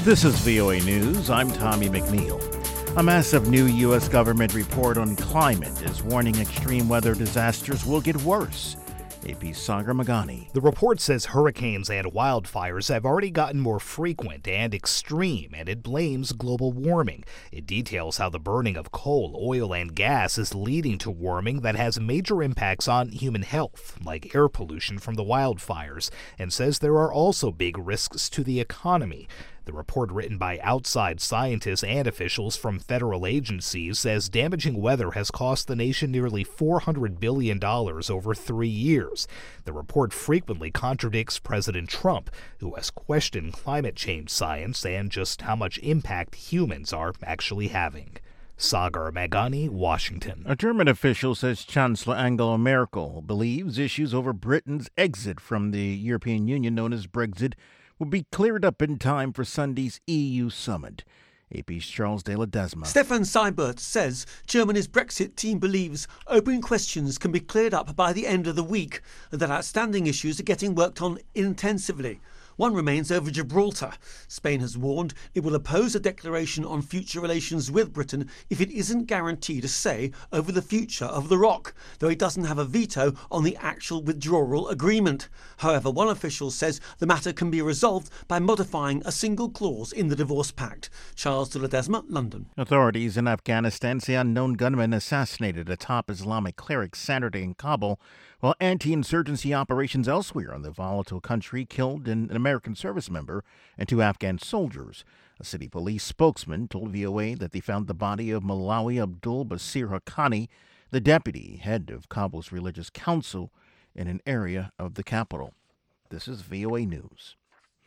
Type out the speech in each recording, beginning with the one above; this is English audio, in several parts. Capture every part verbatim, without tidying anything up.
This is V O A News. I'm Tommy McNeil. A massive new U S government report on climate is warning extreme weather disasters will get worse. A P's Sagar Meghani. The report says hurricanes and wildfires have already gotten more frequent and extreme, and it blames global warming. It details how the burning of coal, oil, and gas is leading to warming that has major impacts on human health, like air pollution from the wildfires, and says there are also big risks to the economy. The report, written by outside scientists and officials from federal agencies, says damaging weather has cost the nation nearly four hundred billion dollars over three years. The report frequently contradicts President Trump, who has questioned climate change science and just how much impact humans are actually having. Sagar Meghani, Washington. A German official says Chancellor Angela Merkel believes issues over Britain's exit from the European Union, known as Brexit, will be cleared up in time for Sunday's E U summit. A P's Charles de Ledesma. Stefan Seibert says Germany's Brexit team believes open questions can be cleared up by the end of the week and that outstanding issues are getting worked on intensively. One remains over Gibraltar. Spain has warned it will oppose a declaration on future relations with Britain if it isn't guaranteed a say over the future of the rock, though it doesn't have a veto on the actual withdrawal agreement. However, one official says the matter can be resolved by modifying a single clause in the divorce pact. Charles de Ledesma, London. Authorities in Afghanistan say unknown gunmen assassinated a top Islamic cleric Saturday in Kabul, while anti-insurgency operations elsewhere in the volatile country killed an American service member and two Afghan soldiers. A city police spokesman told V O A that they found the body of Malawi Abdul Basir Haqqani, the deputy head of Kabul's religious council, in an area of the capital. This is V O A News.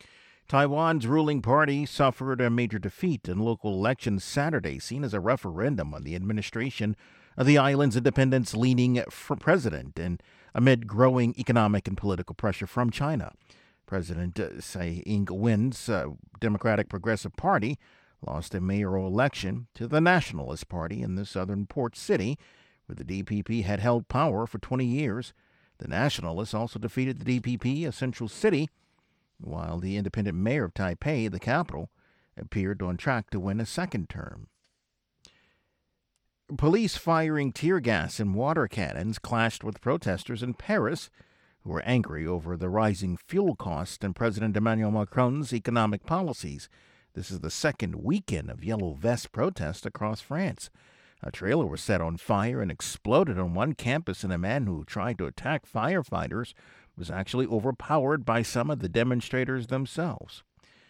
Taiwan's ruling party suffered a major defeat in local elections Saturday, seen as a referendum on the administration of the island's independence-leaning president, and amid growing economic and political pressure from China. President uh, Tsai Ing-wen's uh, Democratic Progressive Party lost a mayoral election to the Nationalist Party in the southern port city, where the D P P had held power for twenty years. The Nationalists also defeated the D P P, a central city, while the independent mayor of Taipei, the capital, appeared on track to win a second term. Police firing tear gas and water cannons clashed with protesters in Paris, who were angry over the rising fuel costs and President Emmanuel Macron's economic policies. This is the second weekend of Yellow Vest protests across France. A trailer was set on fire and exploded on one campus, and a man who tried to attack firefighters was actually overpowered by some of the demonstrators themselves.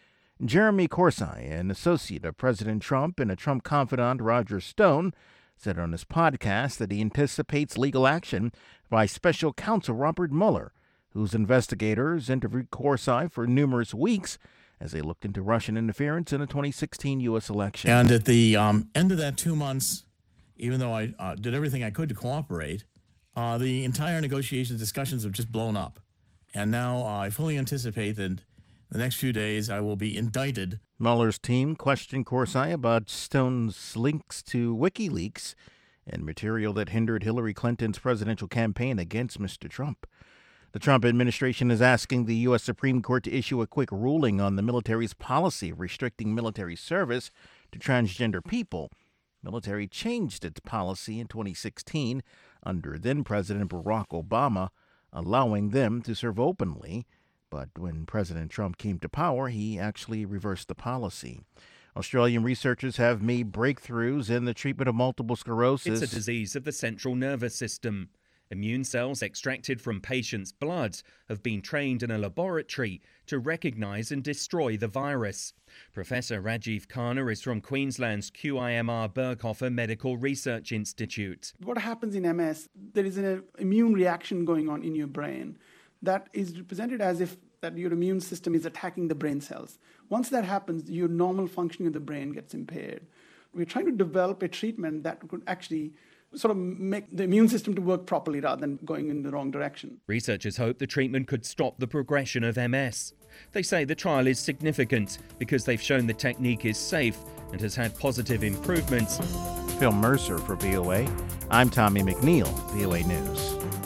Jeremy Corsai, an associate of President Trump and a Trump confidant, Roger Stone, said on his podcast that he anticipates legal action by special counsel Robert Mueller, whose investigators interviewed Corsai for numerous weeks as they looked into Russian interference in the twenty sixteen U S election. And at the um, end of that two months, even though I uh, did everything I could to cooperate, uh, the entire negotiations discussions have just blown up. And now uh, I fully anticipate that the next few days I will be indicted. Mueller's team questioned Corsai about Stone's links to WikiLeaks and material that hindered Hillary Clinton's presidential campaign against Mister Trump. The Trump administration is asking the U S Supreme Court to issue a quick ruling on the military's policy of restricting military service to transgender people. Military changed its policy in twenty sixteen under then-President Barack Obama, allowing them to serve openly. But when President Trump came to power, he actually reversed the policy. Australian researchers have made breakthroughs in the treatment of multiple sclerosis. It's a disease of the central nervous system. Immune cells extracted from patients' blood have been trained in a laboratory to recognise and destroy the virus. Professor Rajiv Khanna is from Queensland's Q I M R Berghofer Medical Research Institute. What happens in M S, there is an immune reaction going on in your brain that is represented as if that your immune system is attacking the brain cells. Once that happens, your normal functioning of the brain gets impaired. We're trying to develop a treatment that could actually sort of make the immune system to work properly rather than going in the wrong direction. Researchers hope the treatment could stop the progression of M S. They say the trial is significant because they've shown the technique is safe and has had positive improvements. Phil Mercer for V O A. I'm Tommy McNeil, V O A News.